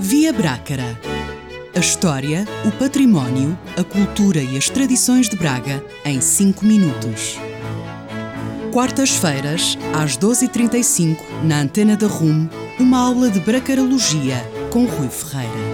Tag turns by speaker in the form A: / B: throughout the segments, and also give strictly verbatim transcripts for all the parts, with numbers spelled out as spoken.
A: Via Brácara. A história, o património, a cultura e as tradições de Braga em cinco minutos. Quartas-feiras, às doze e trinta e cinco, na Antena da R U M, uma aula de bracarologia com Rui Ferreira.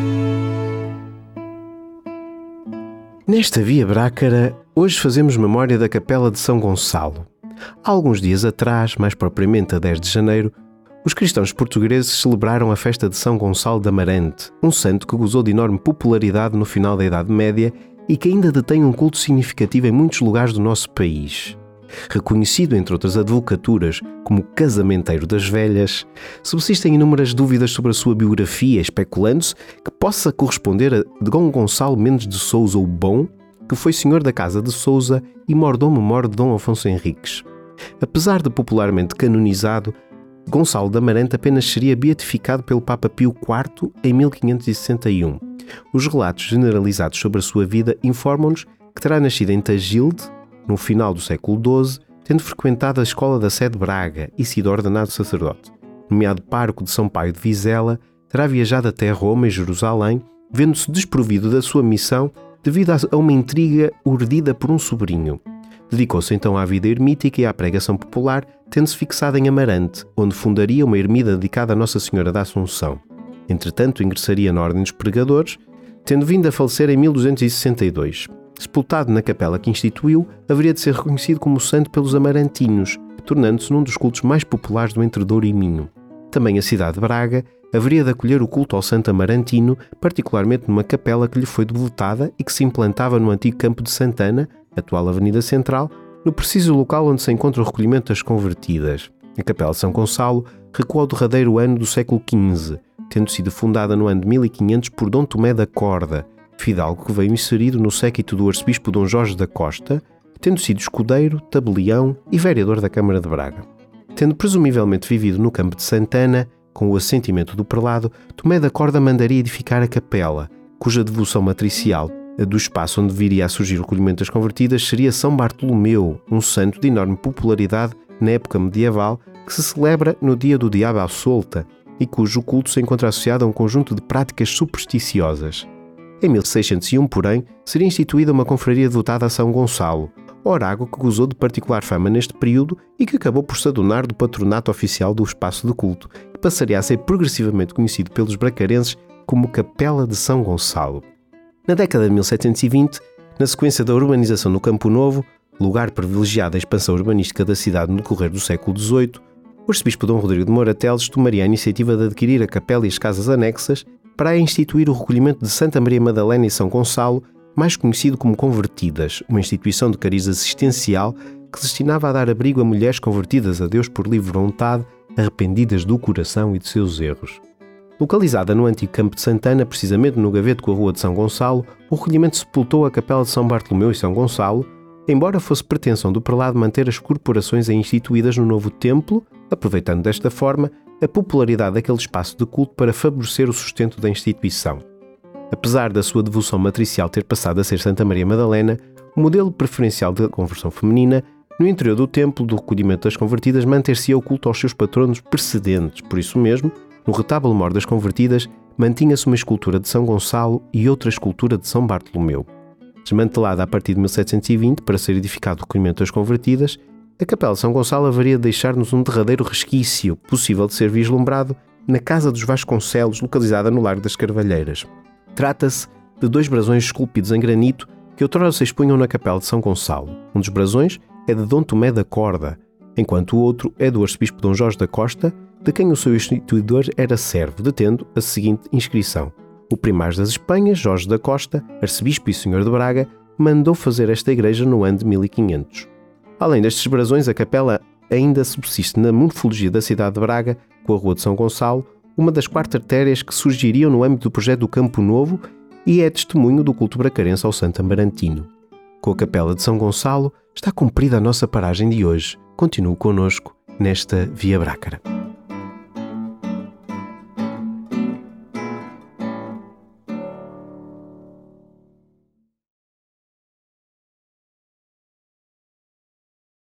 B: Nesta Via Brácara, hoje fazemos memória da Capela de São Gonçalo. Há alguns dias atrás, mais propriamente a dez de janeiro, os cristãos portugueses celebraram a festa de São Gonçalo de Amarante, um santo que gozou de enorme popularidade no final da Idade Média e que ainda detém um culto significativo em muitos lugares do nosso país. Reconhecido, entre outras advocaturas, como casamenteiro das velhas, subsistem inúmeras dúvidas sobre a sua biografia, especulando-se que possa corresponder a Dom Gonçalo Mendes de Sousa o Bom, que foi senhor da Casa de Sousa e mordomo-mor de Dom Afonso Henriques. Apesar de popularmente canonizado, Gonçalo de Amarante apenas seria beatificado pelo Papa Pio quarto em mil quinhentos e sessenta e um. Os relatos generalizados sobre a sua vida informam-nos que terá nascido em Tagilde, no final do século doze, tendo frequentado a escola da Sé de Braga e sido ordenado sacerdote. Nomeado pároco de São Paio de Vizela, terá viajado até Roma e Jerusalém, vendo-se desprovido da sua missão devido a uma intriga urdida por um sobrinho. Dedicou-se então à vida ermítica e à pregação popular, tendo-se fixado em Amarante, onde fundaria uma ermida dedicada a Nossa Senhora da Assunção. Entretanto, ingressaria na Ordem dos Pregadores, tendo vindo a falecer em mil duzentos e sessenta e dois. Sepultado na capela que instituiu, haveria de ser reconhecido como santo pelos amarantinos, tornando-se num dos cultos mais populares do Entre Douro e Minho. Também a cidade de Braga haveria de acolher o culto ao santo amarantino, particularmente numa capela que lhe foi devotada e que se implantava no antigo campo de Santana, atual Avenida Central, no preciso local onde se encontra o recolhimento das convertidas. A Capela de São Gonçalo recua ao derradeiro ano do século quinze, tendo sido fundada no ano de mil e quinhentos por Dom Tomé da Corda, fidalgo que veio inserido no séquito do arcebispo Dom Jorge da Costa, tendo sido escudeiro, tabelião e vereador da Câmara de Braga. Tendo presumivelmente vivido no campo de Santana, com o assentimento do prelado, Tomé da Corda mandaria edificar a capela, cuja devoção matricial do espaço onde viria a surgir o recolhimento das convertidas seria São Bartolomeu, um santo de enorme popularidade na época medieval, que se celebra no dia do Diabo à Solta e cujo culto se encontra associado a um conjunto de práticas supersticiosas. Em mil seiscentos e um, porém, seria instituída uma confraria devotada a São Gonçalo, orago que gozou de particular fama neste período e que acabou por se adonar do patronato oficial do espaço de culto, que passaria a ser progressivamente conhecido pelos bracarenses como Capela de São Gonçalo. Na década de mil setecentos e vinte, na sequência da urbanização no Campo Novo, lugar privilegiado da expansão urbanística da cidade no decorrer do século dezoito, o arcebispo Dom Rodrigo de Mourateles tomaria a iniciativa de adquirir a capela e as casas anexas para instituir o recolhimento de Santa Maria Madalena e São Gonçalo, mais conhecido como Convertidas, uma instituição de cariz assistencial que se destinava a dar abrigo a mulheres convertidas a Deus por livre vontade, arrependidas do coração e de seus erros. Localizada no antigo campo de Santana, precisamente no gaveto com a rua de São Gonçalo, o recolhimento sepultou a capela de São Bartolomeu e São Gonçalo, embora fosse pretensão do prelado manter as corporações instituídas no novo templo, aproveitando desta forma a popularidade daquele espaço de culto para favorecer o sustento da instituição. Apesar da sua devoção matricial ter passado a ser Santa Maria Madalena, o modelo preferencial da conversão feminina, no interior do templo do recolhimento das convertidas manter-se-ia o culto aos seus patronos precedentes, por isso mesmo, no retábulo-mor das convertidas, mantinha-se uma escultura de São Gonçalo e outra escultura de São Bartolomeu. Desmantelada a partir de mil setecentos e vinte para ser edificado o recolhimento das convertidas, a Capela de São Gonçalo haveria de deixar-nos um derradeiro resquício, possível de ser vislumbrado, na Casa dos Vasconcelos, localizada no Largo das Carvalheiras. Trata-se de dois brasões esculpidos em granito que outrora se expunham na Capela de São Gonçalo. Um dos brasões é de Dom Tomé da Corda, enquanto o outro é do arcebispo Dom Jorge da Costa, de quem o seu instituidor era servo, detendo a seguinte inscrição: o primaz das Espanhas, Jorge da Costa, arcebispo e senhor de Braga, mandou fazer esta igreja no ano de mil e quinhentos. Além destes brasões, a capela ainda subsiste na morfologia da cidade de Braga, com a rua de São Gonçalo, uma das quatro artérias que surgiriam no âmbito do projeto do Campo Novo e é testemunho do culto bracarense ao santo amarantino. Com a Capela de São Gonçalo está cumprida a nossa paragem de hoje. Continue connosco nesta Via Brácara.